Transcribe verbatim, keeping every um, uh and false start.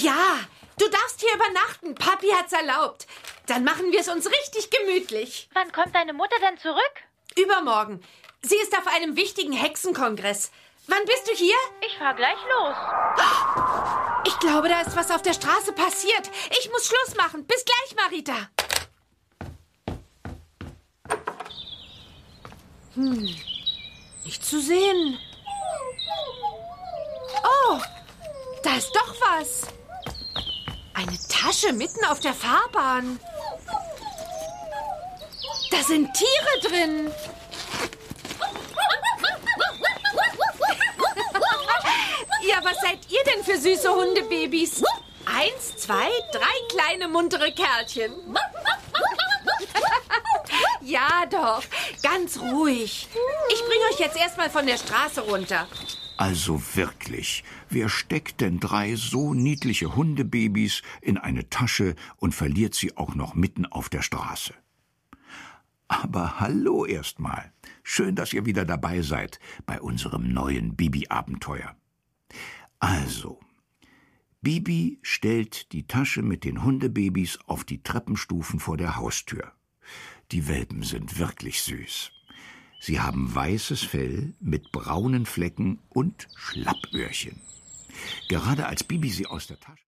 Ja, du darfst hier übernachten. Papi hat's erlaubt. Dann machen wir es uns richtig gemütlich. Wann kommt deine Mutter denn zurück? Übermorgen. Sie ist auf einem wichtigen Hexenkongress. Wann bist du hier? Ich fahr gleich los. Ich glaube, da ist was auf der Straße passiert. Ich muss Schluss machen. Bis gleich, Marita. Hm, nicht zu sehen. Oh, da ist doch was. Eine Tasche mitten auf der Fahrbahn. Da sind Tiere drin. Ja, was seid ihr denn für süße Hundebabys? Eins, zwei, drei kleine muntere Kerlchen. Ja doch, ganz ruhig. Ich bringe euch jetzt erstmal von der Straße runter. Also wirklich, wer steckt denn drei so niedliche Hundebabys in eine Tasche und verliert sie auch noch mitten auf der Straße? Aber hallo erstmal. Schön, dass ihr wieder dabei seid bei unserem neuen Bibi-Abenteuer. Also, Bibi stellt die Tasche mit den Hundebabys auf die Treppenstufen vor der Haustür. Die Welpen sind wirklich süß. Sie haben weißes Fell mit braunen Flecken und Schlappöhrchen. Gerade als Bibi sie aus der Tasche